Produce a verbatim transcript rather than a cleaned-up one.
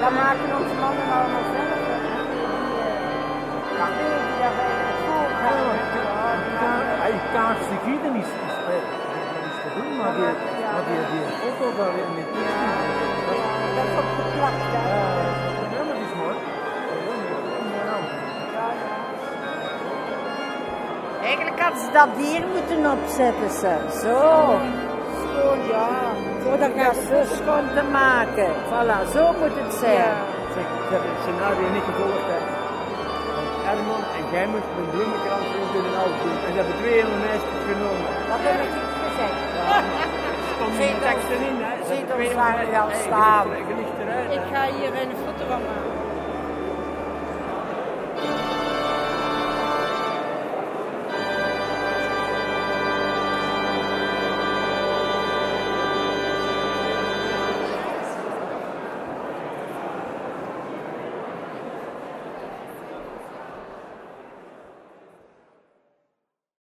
Dat maken onze mannen allemaal zelf. Hè. Ja, die die daarbij voor gaan. Hij kaart de geschiedenis is dat is te doen, maar die, maar die, die foto daar in dit Dat is ook geplakt, hè? Ja, dat is mooi. Eigenlijk hadden ze dat hier moeten opzetten, ze. Zo. Schoon, ja. Voor dat gas schoon te maken. Voilà, zo moet het zijn. Ja. Zeg, ze hebben het scenario niet gevolgd, hè. Want Herman en Gemmers met bloemenkrans in een auto doen. En ze hebben twee hele meisjes genomen. Dat heb ik niet gezegd. Ja. Stond in de teksten in, hè. Ziet ons daar al staan. Gelicht eruit. Ik ga hier een foto van maken.